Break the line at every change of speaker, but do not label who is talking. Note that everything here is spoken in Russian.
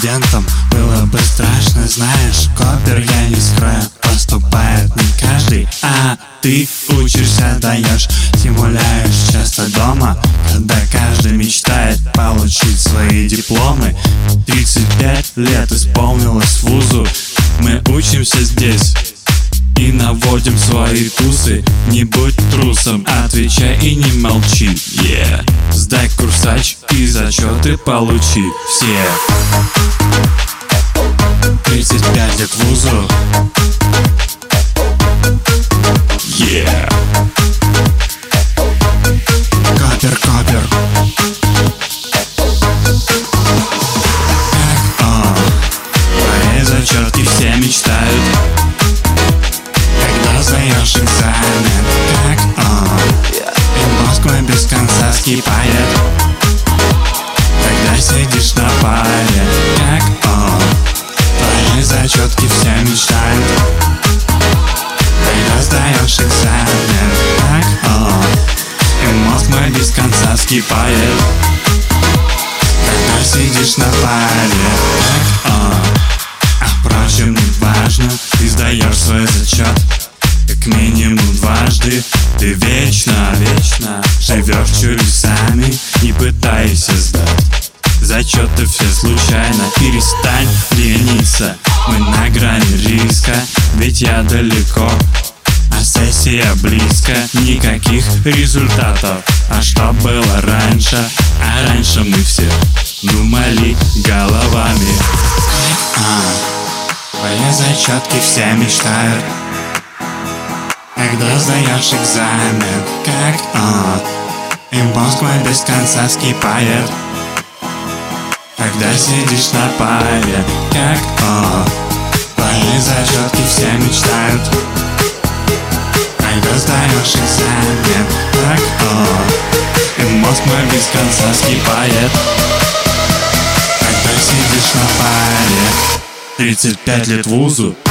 студентом было бы страшно, знаешь. Копер, я не скрою, поступает не каждый. А ты учишься, даешь, симуляешь часто дома, когда каждый мечтает получить свои дипломы. 35 лет исполнилось вузу, мы учимся здесь и наводим свои тусы. Не будь трусом, отвечай и не молчи. Сдай курсач и зачеты получи все. 35 лет вузу. Копер, копер. Твои зачетки все мечтают, когда сдаешь экзамен. И мозг мой без конца скипает, когда сидишь на паре. Твои зачетки все мечтают, когда сдаешь экзамен. И мозг мой без конца скипает, когда сидишь на паре. Впрочем, не важно, ты сдаешь свой зачет как минимум дважды. Ты вечно живешь чудесами, не пытайся сдать зачеты все случайно. Перестань лениться, мы на грани риска, ведь я далеко, а сессия близко. Никаких результатов, а что было раньше? А раньше мы все думали головами. Твои зачетки все мечтают, когда сдаешь экзамен. И мозг мой без конца скипает, когда сидишь на паре. Твои зачетки все мечтают, когда сдаешь экзамен. И мозг мой без конца скипает, когда сидишь на паре. 35 лет вузу.